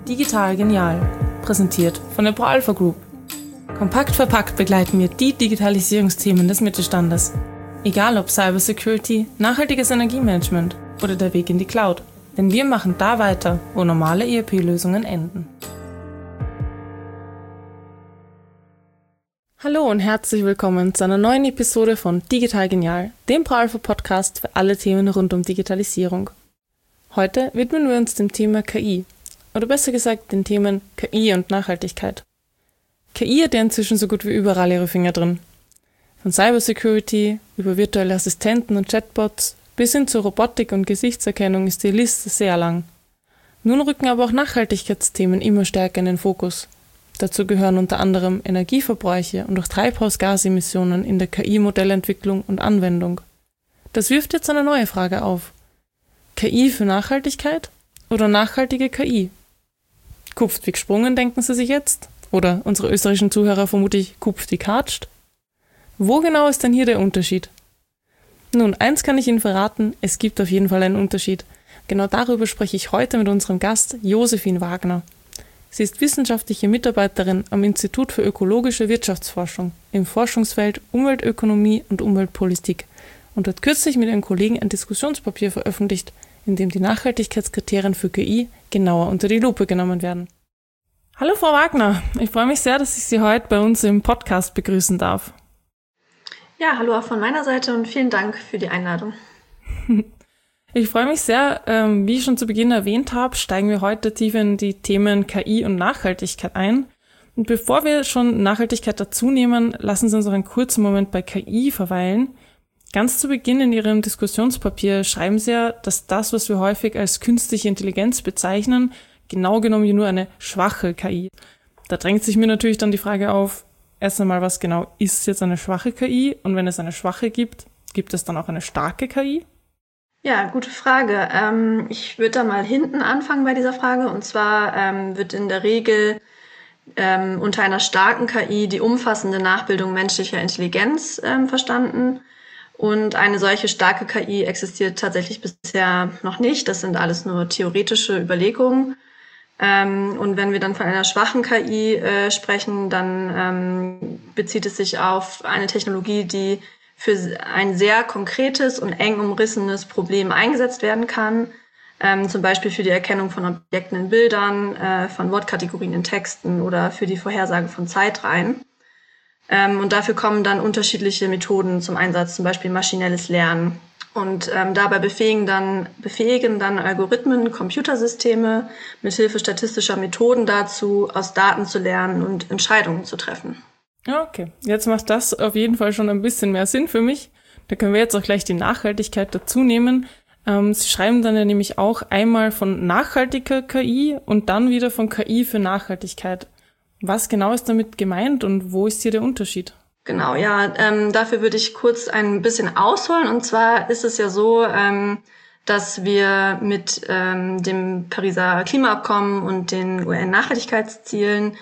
Digital Genial, präsentiert von der ProAlpha Group. Kompakt verpackt begleiten wir die Digitalisierungsthemen des Mittelstandes. Egal ob Cybersecurity, nachhaltiges Energiemanagement oder der Weg in die Cloud. Denn wir machen da weiter, wo normale ERP-Lösungen enden. Hallo und herzlich willkommen zu einer neuen Episode von Digital Genial, dem ProAlpha Podcast für alle Themen rund um Digitalisierung. Heute widmen wir uns dem Thema KI, oder besser gesagt den Themen KI und Nachhaltigkeit. KI hat ja inzwischen so gut wie überall ihre Finger drin. Von Cybersecurity über virtuelle Assistenten und Chatbots bis hin zur Robotik und Gesichtserkennung ist die Liste sehr lang. Nun rücken aber auch Nachhaltigkeitsthemen immer stärker in den Fokus. Dazu gehören unter anderem Energieverbräuche und auch Treibhausgasemissionen in der KI-Modellentwicklung und Anwendung. Das wirft jetzt eine neue Frage auf. KI für Nachhaltigkeit oder nachhaltige KI? Kupft wie gesprungen, denken Sie sich jetzt? Oder unsere österreichischen Zuhörer vermutlich kupft wie katscht? Wo genau ist denn hier der Unterschied? Nun, eins kann ich Ihnen verraten, es gibt auf jeden Fall einen Unterschied. Genau darüber spreche ich heute mit unserem Gast Josephine Wagner. Sie ist wissenschaftliche Mitarbeiterin am Institut für ökologische Wirtschaftsforschung im Forschungsfeld Umweltökonomie und Umweltpolitik und hat kürzlich mit ihren Kollegen ein Diskussionspapier veröffentlicht, in dem die Nachhaltigkeitskriterien für KI genauer unter die Lupe genommen werden. Hallo Frau Wagner, ich freue mich sehr, dass ich Sie heute bei uns im Podcast begrüßen darf. Ja, hallo auch von meiner Seite und vielen Dank für die Einladung. Ich freue mich sehr, wie ich schon zu Beginn erwähnt habe, steigen wir heute tiefer in die Themen KI und Nachhaltigkeit ein. Und bevor wir schon Nachhaltigkeit dazu nehmen, lassen Sie uns noch einen kurzen Moment bei KI verweilen. Ganz zu Beginn in Ihrem Diskussionspapier schreiben Sie ja, dass das, was wir häufig als künstliche Intelligenz bezeichnen, genau genommen nur eine schwache KI. Da drängt sich mir natürlich dann die Frage auf, erst einmal, was genau ist jetzt eine schwache KI? Und wenn es eine schwache gibt, gibt es dann auch eine starke KI? Ja, gute Frage. Ich würde da mal hinten anfangen bei dieser Frage. Und zwar wird in der Regel unter einer starken KI die umfassende Nachbildung menschlicher Intelligenz verstanden. Und eine solche starke KI existiert tatsächlich bisher noch nicht. Das sind alles nur theoretische Überlegungen. Und wenn wir dann von einer schwachen KI sprechen, dann bezieht es sich auf eine Technologie, die für ein sehr konkretes und eng umrissenes Problem eingesetzt werden kann. Zum Beispiel für die Erkennung von Objekten in Bildern, von Wortkategorien in Texten oder für die Vorhersage von Zeitreihen. Und dafür kommen dann unterschiedliche Methoden zum Einsatz, zum Beispiel maschinelles Lernen. Und dabei befähigen dann Algorithmen Computersysteme mithilfe statistischer Methoden dazu, aus Daten zu lernen und Entscheidungen zu treffen. Okay, jetzt macht das auf jeden Fall schon ein bisschen mehr Sinn für mich. Da können wir jetzt auch gleich die Nachhaltigkeit dazu nehmen. Sie schreiben dann ja nämlich auch einmal von nachhaltiger KI und dann wieder von KI für Nachhaltigkeit. Was genau ist damit gemeint und wo ist hier der Unterschied? Genau, ja, dafür würde ich kurz ein bisschen ausholen. Und zwar ist es ja so, dass wir mit dem Pariser Klimaabkommen und den UN-Nachhaltigkeitszielen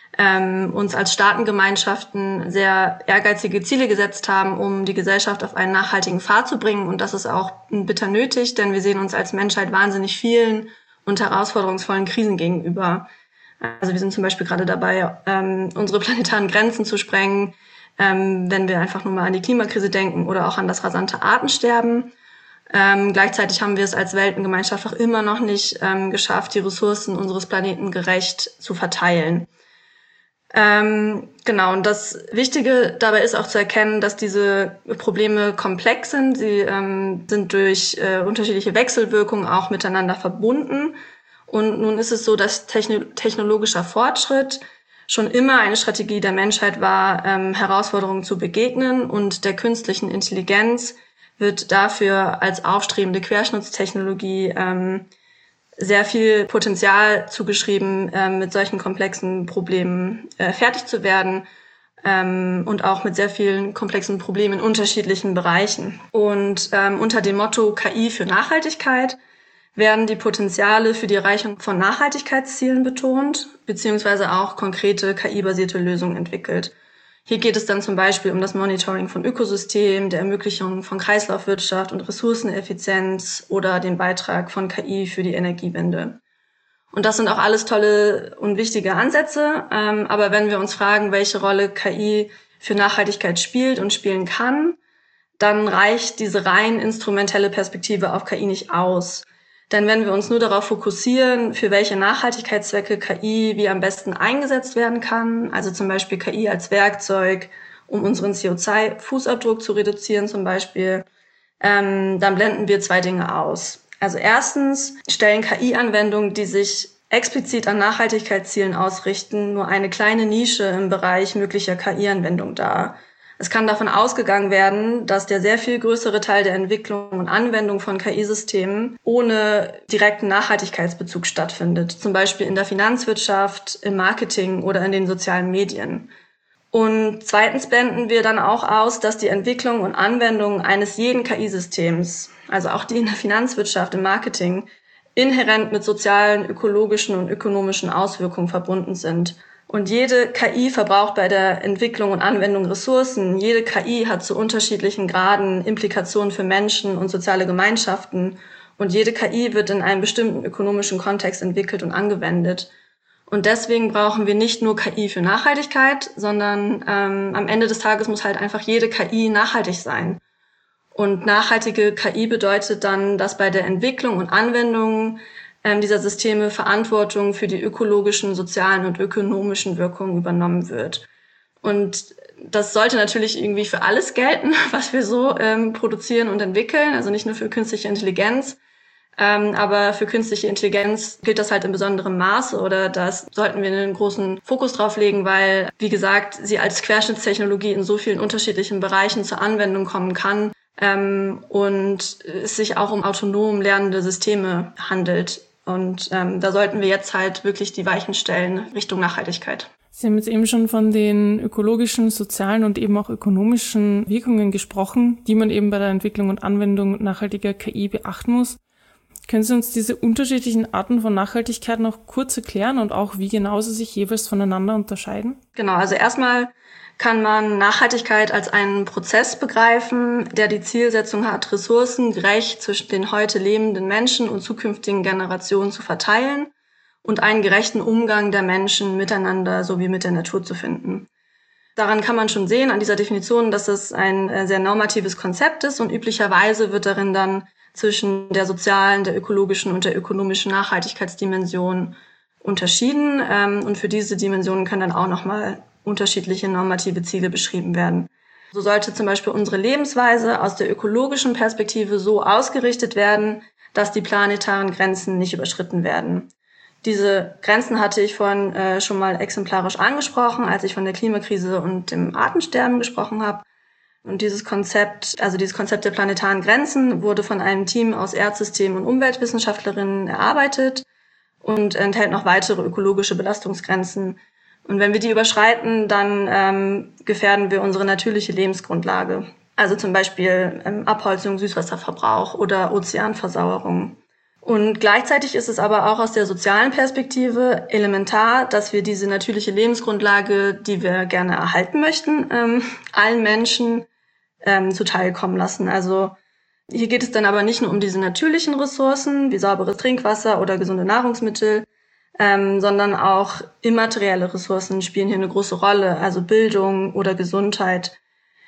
uns als Staatengemeinschaften sehr ehrgeizige Ziele gesetzt haben, um die Gesellschaft auf einen nachhaltigen Pfad zu bringen. Und das ist auch bitter nötig, denn wir sehen uns als Menschheit wahnsinnig vielen und herausforderungsvollen Krisen gegenüber. Also wir sind zum Beispiel gerade dabei, unsere planetaren Grenzen zu sprengen, wenn wir einfach nur mal an die Klimakrise denken oder auch an das rasante Artensterben. Gleichzeitig haben wir es als Weltengemeinschaft auch immer noch nicht geschafft, die Ressourcen unseres Planeten gerecht zu verteilen. Genau, und das Wichtige dabei ist auch zu erkennen, dass diese Probleme komplex sind. Sie sind durch unterschiedliche Wechselwirkungen auch miteinander verbunden. Und nun ist es so, dass technologischer Fortschritt schon immer eine Strategie der Menschheit war, Herausforderungen zu begegnen. Und der künstlichen Intelligenz wird dafür als aufstrebende Querschnittstechnologie sehr viel Potenzial zugeschrieben, mit solchen komplexen Problemen fertig zu werden und auch mit sehr vielen komplexen Problemen in unterschiedlichen Bereichen. Und unter dem Motto KI für Nachhaltigkeit werden die Potenziale für die Erreichung von Nachhaltigkeitszielen betont, beziehungsweise auch konkrete KI-basierte Lösungen entwickelt. Hier geht es dann zum Beispiel um das Monitoring von Ökosystemen, der Ermöglichung von Kreislaufwirtschaft und Ressourceneffizienz oder den Beitrag von KI für die Energiewende. Und das sind auch alles tolle und wichtige Ansätze. Aber wenn wir uns fragen, welche Rolle KI für Nachhaltigkeit spielt und spielen kann, dann reicht diese rein instrumentelle Perspektive auf KI nicht aus. Denn wenn wir uns nur darauf fokussieren, für welche Nachhaltigkeitszwecke KI wie am besten eingesetzt werden kann, also zum Beispiel KI als Werkzeug, um unseren CO2-Fußabdruck zu reduzieren zum Beispiel, dann blenden wir zwei Dinge aus. Also erstens stellen KI-Anwendungen, die sich explizit an Nachhaltigkeitszielen ausrichten, nur eine kleine Nische im Bereich möglicher KI-Anwendung dar. Es kann davon ausgegangen werden, dass der sehr viel größere Teil der Entwicklung und Anwendung von KI-Systemen ohne direkten Nachhaltigkeitsbezug stattfindet, zum Beispiel in der Finanzwirtschaft, im Marketing oder in den sozialen Medien. Und zweitens blenden wir dann auch aus, dass die Entwicklung und Anwendung eines jeden KI-Systems, also auch die in der Finanzwirtschaft, im Marketing, inhärent mit sozialen, ökologischen und ökonomischen Auswirkungen verbunden sind. Und jede KI verbraucht bei der Entwicklung und Anwendung Ressourcen. Jede KI hat zu unterschiedlichen Graden Implikationen für Menschen und soziale Gemeinschaften. Und jede KI wird in einem bestimmten ökonomischen Kontext entwickelt und angewendet. Und deswegen brauchen wir nicht nur KI für Nachhaltigkeit, sondern am Ende des Tages muss halt einfach jede KI nachhaltig sein. Und nachhaltige KI bedeutet dann, dass bei der Entwicklung und Anwendung dieser Systeme Verantwortung für die ökologischen, sozialen und ökonomischen Wirkungen übernommen wird. Und das sollte natürlich irgendwie für alles gelten, was wir so produzieren und entwickeln, also nicht nur für künstliche Intelligenz. Aber für künstliche Intelligenz gilt das halt in besonderem Maße oder das sollten wir einen großen Fokus drauf legen, weil, wie gesagt, sie als Querschnittstechnologie in so vielen unterschiedlichen Bereichen zur Anwendung kommen kann und es sich auch um autonom lernende Systeme handelt. Und da sollten wir jetzt halt wirklich die Weichen stellen Richtung Nachhaltigkeit. Sie haben jetzt eben schon von den ökologischen, sozialen und eben auch ökonomischen Wirkungen gesprochen, die man eben bei der Entwicklung und Anwendung nachhaltiger KI beachten muss. Können Sie uns diese unterschiedlichen Arten von Nachhaltigkeit noch kurz erklären und auch, wie genau sie sich jeweils voneinander unterscheiden? Genau, also erstmal kann man Nachhaltigkeit als einen Prozess begreifen, der die Zielsetzung hat, Ressourcen gerecht zwischen den heute lebenden Menschen und zukünftigen Generationen zu verteilen und einen gerechten Umgang der Menschen miteinander sowie mit der Natur zu finden. Daran kann man schon sehen, an dieser Definition, dass es ein sehr normatives Konzept ist und üblicherweise wird darin dann zwischen der sozialen, der ökologischen und der ökonomischen Nachhaltigkeitsdimension unterschieden. Und für diese Dimensionen können dann auch nochmal unterschiedliche normative Ziele beschrieben werden. So sollte zum Beispiel unsere Lebensweise aus der ökologischen Perspektive so ausgerichtet werden, dass die planetaren Grenzen nicht überschritten werden. Diese Grenzen hatte ich vorhin schon mal exemplarisch angesprochen, als ich von der Klimakrise und dem Artensterben gesprochen habe. Und dieses Konzept der planetaren Grenzen wurde von einem Team aus Erdsystem- und Umweltwissenschaftlerinnen erarbeitet und enthält noch weitere ökologische Belastungsgrenzen. Und wenn wir die überschreiten, dann gefährden wir unsere natürliche Lebensgrundlage. Also zum Beispiel Abholzung, Süßwasserverbrauch oder Ozeanversauerung. Und gleichzeitig ist es aber auch aus der sozialen Perspektive elementar, dass wir diese natürliche Lebensgrundlage, die wir gerne erhalten möchten, allen Menschen zuteilkommen lassen. Also hier geht es dann aber nicht nur um diese natürlichen Ressourcen wie sauberes Trinkwasser oder gesunde Nahrungsmittel, sondern auch immaterielle Ressourcen spielen hier eine große Rolle, also Bildung oder Gesundheit.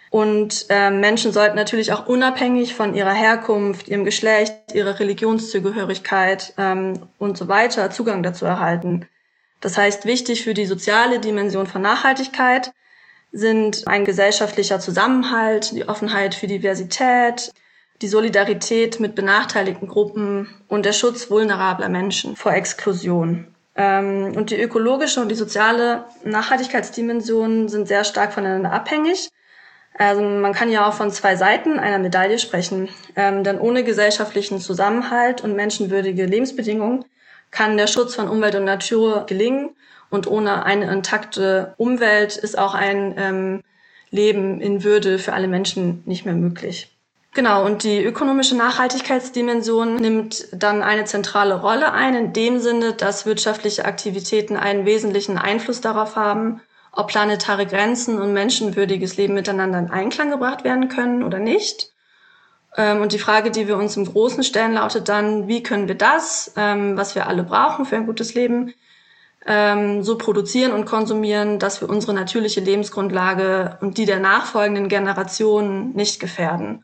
Und Menschen sollten natürlich auch unabhängig von ihrer Herkunft, ihrem Geschlecht, ihrer Religionszugehörigkeit und so weiter Zugang dazu erhalten. Das heißt, wichtig für die soziale Dimension von Nachhaltigkeit sind ein gesellschaftlicher Zusammenhalt, die Offenheit für Diversität, die Solidarität mit benachteiligten Gruppen und der Schutz vulnerabler Menschen vor Exklusion. Und die ökologische und die soziale Nachhaltigkeitsdimension sind sehr stark voneinander abhängig. Also man kann ja auch von zwei Seiten einer Medaille sprechen. Denn ohne gesellschaftlichen Zusammenhalt und menschenwürdige Lebensbedingungen kann der Schutz von Umwelt und Natur gelingen. Und ohne eine intakte Umwelt ist auch ein Leben in Würde für alle Menschen nicht mehr möglich. Genau, und die ökonomische Nachhaltigkeitsdimension nimmt dann eine zentrale Rolle ein, in dem Sinne, dass wirtschaftliche Aktivitäten einen wesentlichen Einfluss darauf haben, ob planetare Grenzen und menschenwürdiges Leben miteinander in Einklang gebracht werden können oder nicht. Und die Frage, die wir uns im Großen stellen, lautet dann, wie können wir das, was wir alle brauchen für ein gutes Leben, so produzieren und konsumieren, dass wir unsere natürliche Lebensgrundlage und die der nachfolgenden Generationen nicht gefährden.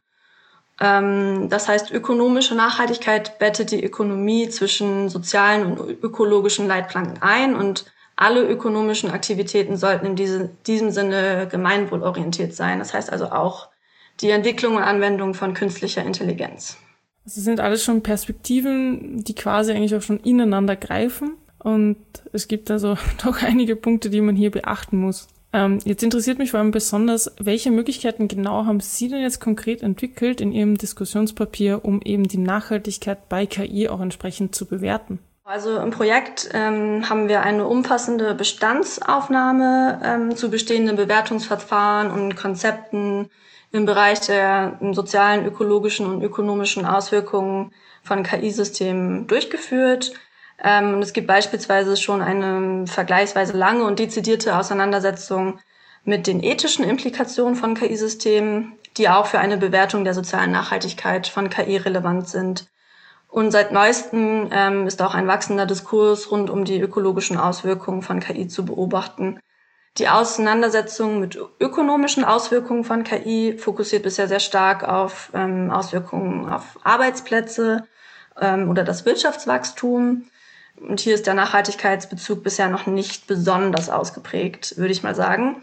Das heißt, ökonomische Nachhaltigkeit bettet die Ökonomie zwischen sozialen und ökologischen Leitplanken ein und alle ökonomischen Aktivitäten sollten in diesem Sinne gemeinwohlorientiert sein. Das heißt also auch die Entwicklung und Anwendung von künstlicher Intelligenz. Das sind alles schon Perspektiven, die quasi eigentlich auch schon ineinander greifen. Und es gibt also doch einige Punkte, die man hier beachten muss. Jetzt interessiert mich vor allem besonders, welche Möglichkeiten genau haben Sie denn jetzt konkret entwickelt in Ihrem Diskussionspapier, um eben die Nachhaltigkeit bei KI auch entsprechend zu bewerten? Also im Projekt haben wir eine umfassende Bestandsaufnahme zu bestehenden Bewertungsverfahren und Konzepten im Bereich der sozialen, ökologischen und ökonomischen Auswirkungen von KI-Systemen durchgeführt. Und es gibt beispielsweise schon eine vergleichsweise lange und dezidierte Auseinandersetzung mit den ethischen Implikationen von KI-Systemen, die auch für eine Bewertung der sozialen Nachhaltigkeit von KI relevant sind. Und seit neuestem ist auch ein wachsender Diskurs rund um die ökologischen Auswirkungen von KI zu beobachten. Die Auseinandersetzung mit ökonomischen Auswirkungen von KI fokussiert bisher sehr stark auf Auswirkungen auf Arbeitsplätze oder das Wirtschaftswachstum. Und hier ist der Nachhaltigkeitsbezug bisher noch nicht besonders ausgeprägt, würde ich mal sagen.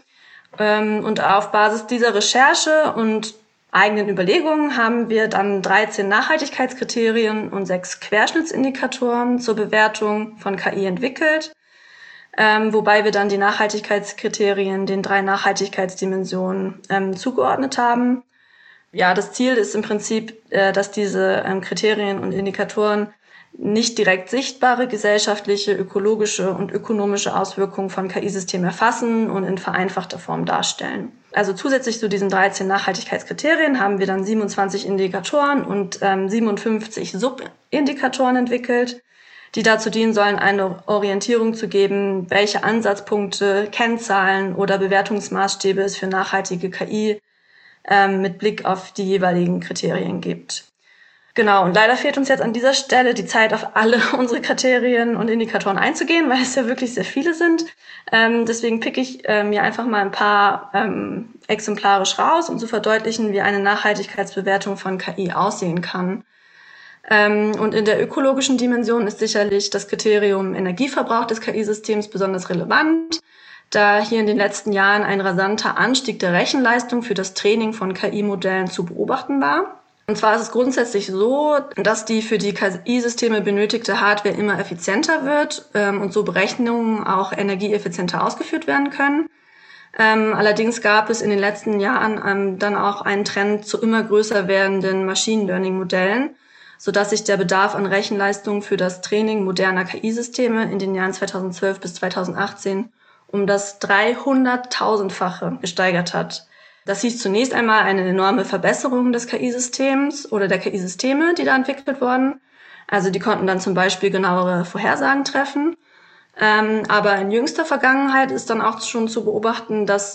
Und auf Basis dieser Recherche und eigenen Überlegungen haben wir dann 13 Nachhaltigkeitskriterien und 6 Querschnittsindikatoren zur Bewertung von KI entwickelt, wobei wir dann die Nachhaltigkeitskriterien den 3 Nachhaltigkeitsdimensionen zugeordnet haben. Ja, das Ziel ist im Prinzip, dass diese Kriterien und Indikatoren nicht direkt sichtbare gesellschaftliche, ökologische und ökonomische Auswirkungen von KI-Systemen erfassen und in vereinfachter Form darstellen. Also zusätzlich zu diesen 13 Nachhaltigkeitskriterien haben wir dann 27 Indikatoren und 57 Subindikatoren entwickelt, die dazu dienen sollen, eine Orientierung zu geben, welche Ansatzpunkte, Kennzahlen oder Bewertungsmaßstäbe es für nachhaltige KI mit Blick auf die jeweiligen Kriterien gibt. Genau, und leider fehlt uns jetzt an dieser Stelle die Zeit, auf alle unsere Kriterien und Indikatoren einzugehen, weil es ja wirklich sehr viele sind. Deswegen picke ich mir einfach mal ein paar exemplarisch raus, um zu verdeutlichen, wie eine Nachhaltigkeitsbewertung von KI aussehen kann. Und in der ökologischen Dimension ist sicherlich das Kriterium Energieverbrauch des KI-Systems besonders relevant, da hier in den letzten Jahren ein rasanter Anstieg der Rechenleistung für das Training von KI-Modellen zu beobachten war. Und zwar ist es grundsätzlich so, dass die für die KI-Systeme benötigte Hardware immer effizienter wird und so Berechnungen auch energieeffizienter ausgeführt werden können. Allerdings gab es in den letzten Jahren dann auch einen Trend zu immer größer werdenden Machine Learning-Modellen, sodass sich der Bedarf an Rechenleistung für das Training moderner KI-Systeme in den Jahren 2012 bis 2018 um das 300.000-fache gesteigert hat. Das hieß zunächst einmal eine enorme Verbesserung des KI-Systems oder der KI-Systeme, die da entwickelt wurden. Also die konnten dann zum Beispiel genauere Vorhersagen treffen. Aber in jüngster Vergangenheit ist dann auch schon zu beobachten, dass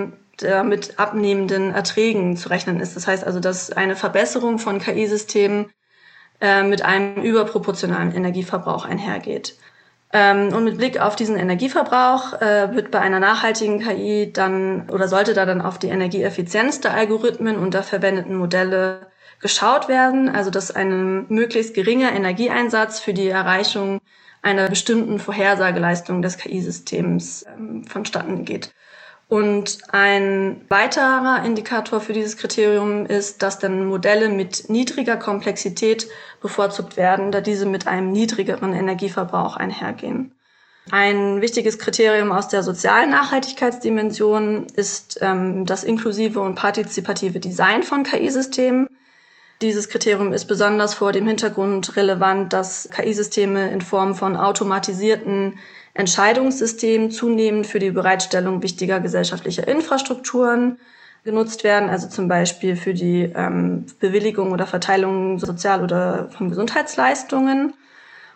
mit abnehmenden Erträgen zu rechnen ist. Das heißt also, dass eine Verbesserung von KI-Systemen mit einem überproportionalen Energieverbrauch einhergeht. Und mit Blick auf diesen Energieverbrauch wird bei einer nachhaltigen KI dann oder sollte da dann auf die Energieeffizienz der Algorithmen und der verwendeten Modelle geschaut werden, also dass ein möglichst geringer Energieeinsatz für die Erreichung einer bestimmten Vorhersageleistung des KI-Systems vonstatten geht. Und ein weiterer Indikator für dieses Kriterium ist, dass dann Modelle mit niedriger Komplexität bevorzugt werden, da diese mit einem niedrigeren Energieverbrauch einhergehen. Ein wichtiges Kriterium aus der sozialen Nachhaltigkeitsdimension ist das inklusive und partizipative Design von KI-Systemen. Dieses Kriterium ist besonders vor dem Hintergrund relevant, dass KI-Systeme in Form von automatisierten Entscheidungssystemen zunehmend für die Bereitstellung wichtiger gesellschaftlicher Infrastrukturen genutzt werden, also zum Beispiel für die Bewilligung oder Verteilung sozial- oder von Gesundheitsleistungen.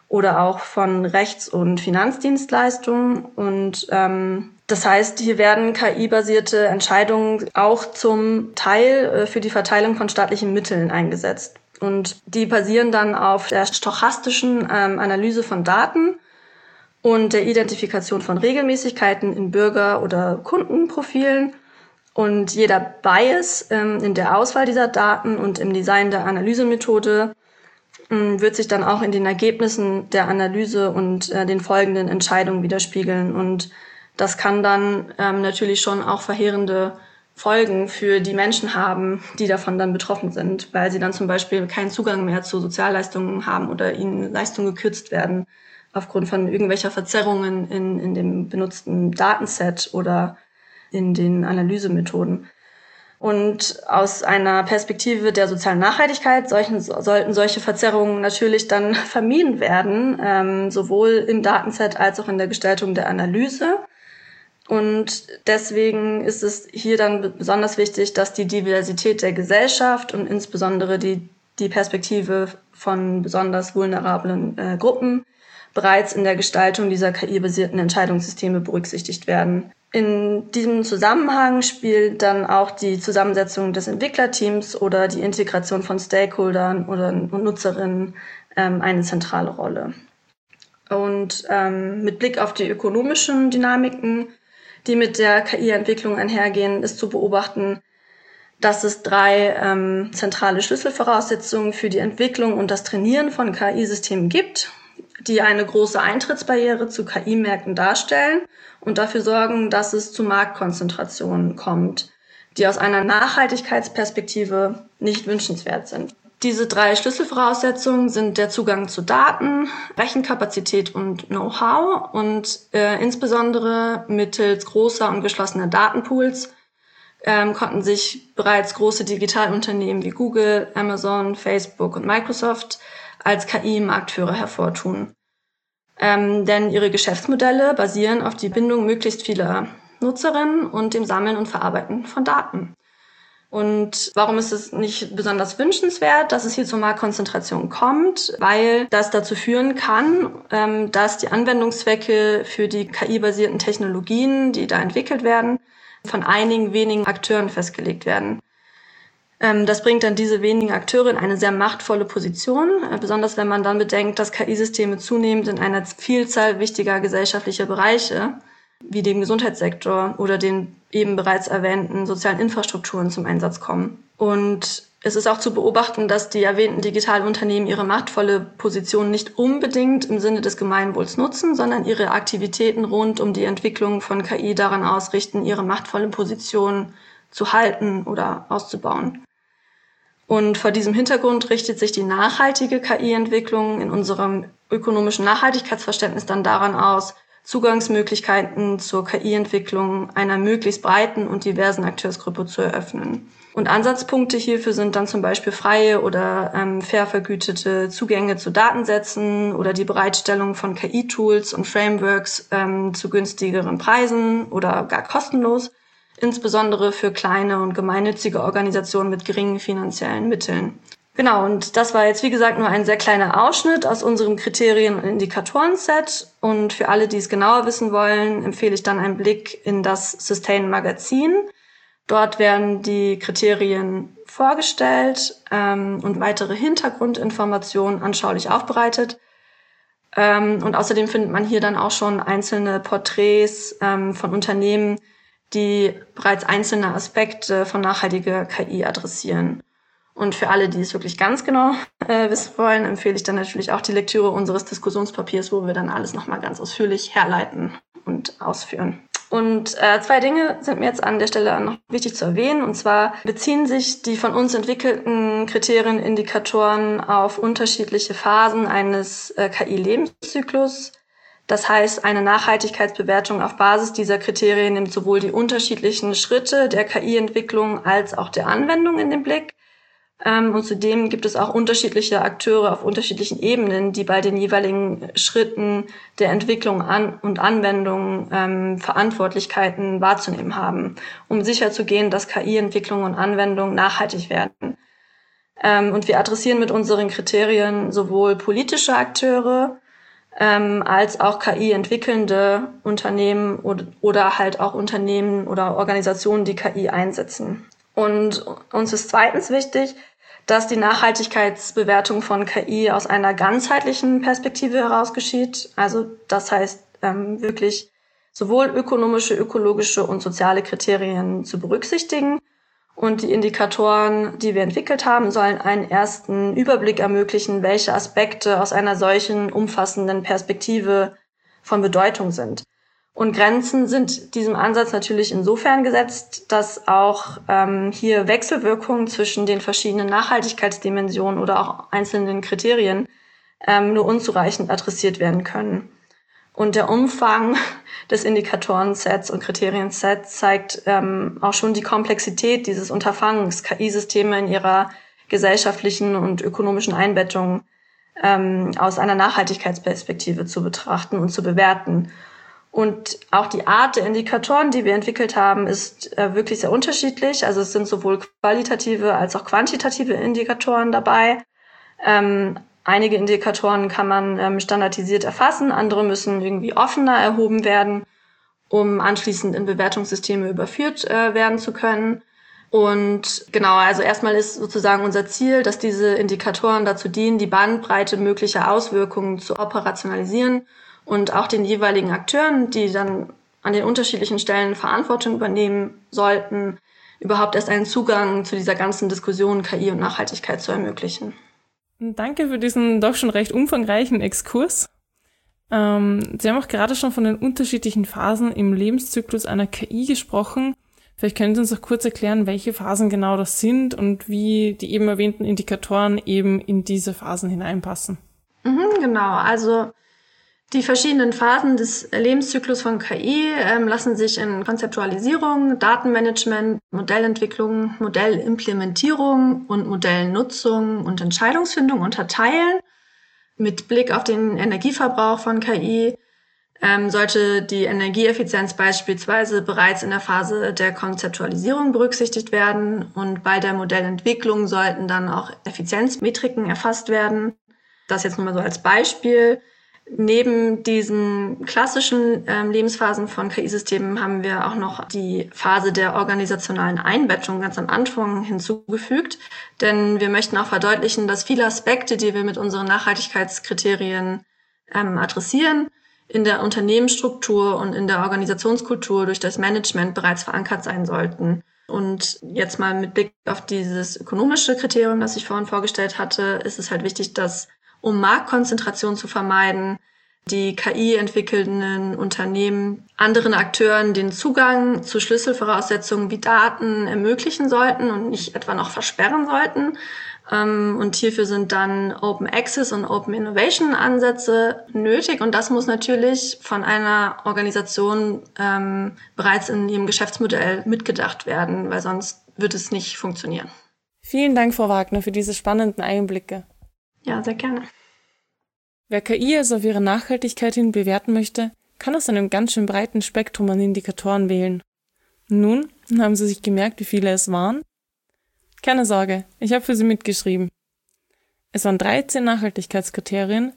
oder auch von Rechts- und Finanzdienstleistungen. Und das heißt, hier werden KI-basierte Entscheidungen auch zum Teil für die Verteilung von staatlichen Mitteln eingesetzt. Und die basieren dann auf der stochastischen Analyse von Daten und der Identifikation von Regelmäßigkeiten in Bürger- oder Kundenprofilen. Und jeder Bias in der Auswahl dieser Daten und im Design der Analysemethode wird sich dann auch in den Ergebnissen der Analyse und den folgenden Entscheidungen widerspiegeln. Und das kann dann natürlich schon auch verheerende Folgen für die Menschen haben, die davon dann betroffen sind, weil sie dann zum Beispiel keinen Zugang mehr zu Sozialleistungen haben oder ihnen Leistungen gekürzt werden aufgrund von irgendwelcher Verzerrungen in dem benutzten Datenset oder in den Analysemethoden. Und aus einer Perspektive der sozialen Nachhaltigkeit sollten solche Verzerrungen natürlich dann vermieden werden, sowohl im Datenset als auch in der Gestaltung der Analyse. Und deswegen ist es hier dann besonders wichtig, dass die Diversität der Gesellschaft und insbesondere die Perspektive von besonders vulnerablen Gruppen bereits in der Gestaltung dieser KI-basierten Entscheidungssysteme berücksichtigt werden. In diesem Zusammenhang spielt dann auch die Zusammensetzung des Entwicklerteams oder die Integration von Stakeholdern und Nutzerinnen eine zentrale Rolle. Und mit Blick auf die ökonomischen Dynamiken, die mit der KI-Entwicklung einhergehen, ist zu beobachten, dass es 3 zentrale Schlüsselvoraussetzungen für die Entwicklung und das Trainieren von KI-Systemen gibt, die eine große Eintrittsbarriere zu KI-Märkten darstellen und dafür sorgen, dass es zu Marktkonzentrationen kommt, die aus einer Nachhaltigkeitsperspektive nicht wünschenswert sind. Diese 3 Schlüsselvoraussetzungen sind der Zugang zu Daten, Rechenkapazität und Know-how und insbesondere mittels großer und geschlossener Datenpools konnten sich bereits große Digitalunternehmen wie Google, Amazon, Facebook und Microsoft als KI-Marktführer hervortun. Denn ihre Geschäftsmodelle basieren auf die Bindung möglichst vieler Nutzerinnen und dem Sammeln und Verarbeiten von Daten. Und warum ist es nicht besonders wünschenswert, dass es hier zur Marktkonzentration kommt? Weil das dazu führen kann, dass die Anwendungszwecke für die KI-basierten Technologien, die da entwickelt werden, von einigen wenigen Akteuren festgelegt werden. Das bringt dann diese wenigen Akteure in eine sehr machtvolle Position, besonders wenn man dann bedenkt, dass KI-Systeme zunehmend in einer Vielzahl wichtiger gesellschaftlicher Bereiche, wie dem Gesundheitssektor oder den eben bereits erwähnten sozialen Infrastrukturen zum Einsatz kommen. Und es ist auch zu beobachten, dass die erwähnten Digitalunternehmen ihre machtvolle Position nicht unbedingt im Sinne des Gemeinwohls nutzen, sondern ihre Aktivitäten rund um die Entwicklung von KI daran ausrichten, ihre machtvolle Position zu halten oder auszubauen. Und vor diesem Hintergrund richtet sich die nachhaltige KI-Entwicklung in unserem ökonomischen Nachhaltigkeitsverständnis dann daran aus, Zugangsmöglichkeiten zur KI-Entwicklung einer möglichst breiten und diversen Akteursgruppe zu eröffnen. Und Ansatzpunkte hierfür sind dann zum Beispiel freie oder fair vergütete Zugänge zu Datensätzen oder die Bereitstellung von KI-Tools und Frameworks zu günstigeren Preisen oder gar kostenlos, insbesondere für kleine und gemeinnützige Organisationen mit geringen finanziellen Mitteln. Genau, und das war jetzt, wie gesagt, nur ein sehr kleiner Ausschnitt aus unserem Kriterien- und Indikatoren-Set. Und für alle, die es genauer wissen wollen, empfehle ich dann einen Blick in das Sustain-Magazin. Dort werden die Kriterien vorgestellt und weitere Hintergrundinformationen anschaulich aufbereitet. Und außerdem findet man hier dann auch schon einzelne Porträts von Unternehmen, die bereits einzelne Aspekte von nachhaltiger KI adressieren. Und für alle, die es wirklich ganz genau wissen wollen, empfehle ich dann natürlich auch die Lektüre unseres Diskussionspapiers, wo wir dann alles nochmal ganz ausführlich herleiten und ausführen. Und 2 Dinge sind mir jetzt an der Stelle noch wichtig zu erwähnen. Und zwar beziehen sich die von uns entwickelten Kriterien, Indikatoren auf unterschiedliche Phasen eines KI-Lebenszyklus. Das heißt, eine Nachhaltigkeitsbewertung auf Basis dieser Kriterien nimmt sowohl die unterschiedlichen Schritte der KI-Entwicklung als auch der Anwendung in den Blick. Und zudem gibt es auch unterschiedliche Akteure auf unterschiedlichen Ebenen, die bei den jeweiligen Schritten der Entwicklung und Anwendung Verantwortlichkeiten wahrzunehmen haben, um sicherzugehen, dass KI-Entwicklung und Anwendung nachhaltig werden. Und wir adressieren mit unseren Kriterien sowohl politische Akteure als auch KI-entwickelnde Unternehmen oder halt auch Unternehmen oder Organisationen, die KI einsetzen. Und uns ist zweitens wichtig, dass die Nachhaltigkeitsbewertung von KI aus einer ganzheitlichen Perspektive heraus geschieht. Also das heißt wirklich sowohl ökonomische, ökologische und soziale Kriterien zu berücksichtigen. Und die Indikatoren, die wir entwickelt haben, sollen einen ersten Überblick ermöglichen, welche Aspekte aus einer solchen umfassenden Perspektive von Bedeutung sind. Und Grenzen sind diesem Ansatz natürlich insofern gesetzt, dass auch hier Wechselwirkungen zwischen den verschiedenen Nachhaltigkeitsdimensionen oder auch einzelnen Kriterien nur unzureichend adressiert werden können. Und der Umfang des Indikatorensets und Kriteriensets zeigt auch schon die Komplexität dieses Unterfangens, KI-Systeme in ihrer gesellschaftlichen und ökonomischen Einbettung aus einer Nachhaltigkeitsperspektive zu betrachten und zu bewerten. Und auch die Art der Indikatoren, die wir entwickelt haben, ist wirklich sehr unterschiedlich. Also es sind sowohl qualitative als auch quantitative Indikatoren dabei. Einige Indikatoren kann man standardisiert erfassen, andere müssen irgendwie offener erhoben werden, um anschließend in Bewertungssysteme überführt werden zu können. Und genau, also erstmal ist sozusagen unser Ziel, dass diese Indikatoren dazu dienen, die Bandbreite möglicher Auswirkungen zu operationalisieren und auch den jeweiligen Akteuren, die dann an den unterschiedlichen Stellen Verantwortung übernehmen sollten, überhaupt erst einen Zugang zu dieser ganzen Diskussion KI und Nachhaltigkeit zu ermöglichen. Danke für diesen doch schon recht umfangreichen Exkurs. Sie haben auch gerade schon von den unterschiedlichen Phasen im Lebenszyklus einer KI gesprochen. Vielleicht können Sie uns auch kurz erklären, welche Phasen genau das sind und wie die eben erwähnten Indikatoren eben in diese Phasen hineinpassen. Genau, also die verschiedenen Phasen des Lebenszyklus von KI lassen sich in Konzeptualisierung, Datenmanagement, Modellentwicklung, Modellimplementierung und Modellnutzung und Entscheidungsfindung unterteilen. Mit Blick auf den Energieverbrauch von KI sollte die Energieeffizienz beispielsweise bereits in der Phase der Konzeptualisierung berücksichtigt werden und bei der Modellentwicklung sollten dann auch Effizienzmetriken erfasst werden. Das jetzt nur mal so als Beispiel. Neben diesen klassischen Lebensphasen von KI-Systemen haben wir auch noch die Phase der organisationalen Einbettung ganz am Anfang hinzugefügt. Denn wir möchten auch verdeutlichen, dass viele Aspekte, die wir mit unseren Nachhaltigkeitskriterien adressieren, in der Unternehmensstruktur und in der Organisationskultur durch das Management bereits verankert sein sollten. Und jetzt mal mit Blick auf dieses ökonomische Kriterium, das ich vorhin vorgestellt hatte, ist es halt wichtig, dass um Marktkonzentration zu vermeiden, die KI-entwickelnden Unternehmen anderen Akteuren den Zugang zu Schlüsselvoraussetzungen wie Daten ermöglichen sollten und nicht etwa noch versperren sollten. Und hierfür sind dann Open Access und Open Innovation Ansätze nötig. Und das muss natürlich von einer Organisation bereits in ihrem Geschäftsmodell mitgedacht werden, weil sonst wird es nicht funktionieren. Vielen Dank, Frau Wagner, für diese spannenden Einblicke. Ja, sehr gerne. Wer KI also auf ihre Nachhaltigkeit hin bewerten möchte, kann aus einem ganz schön breiten Spektrum an Indikatoren wählen. Nun, haben Sie sich gemerkt, wie viele es waren? Keine Sorge, ich habe für Sie mitgeschrieben. Es waren 13 Nachhaltigkeitskriterien,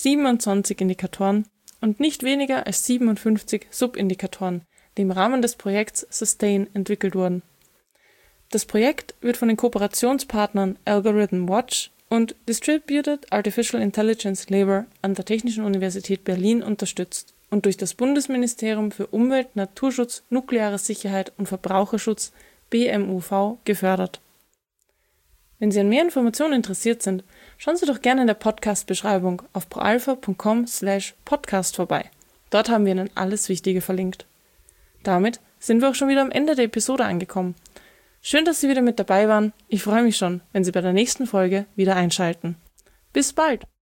27 Indikatoren und nicht weniger als 57 Subindikatoren, die im Rahmen des Projekts Sustain entwickelt wurden. Das Projekt wird von den Kooperationspartnern Algorithm Watch und Distributed Artificial Intelligence Labor an der Technischen Universität Berlin unterstützt und durch das Bundesministerium für Umwelt, Naturschutz, Nukleare Sicherheit und Verbraucherschutz BMUV gefördert. Wenn Sie an mehr Informationen interessiert sind, schauen Sie doch gerne in der Podcast-Beschreibung auf proalpha.com/podcast vorbei. Dort haben wir Ihnen alles Wichtige verlinkt. Damit sind wir auch schon wieder am Ende der Episode angekommen. Schön, dass Sie wieder mit dabei waren. Ich freue mich schon, wenn Sie bei der nächsten Folge wieder einschalten. Bis bald!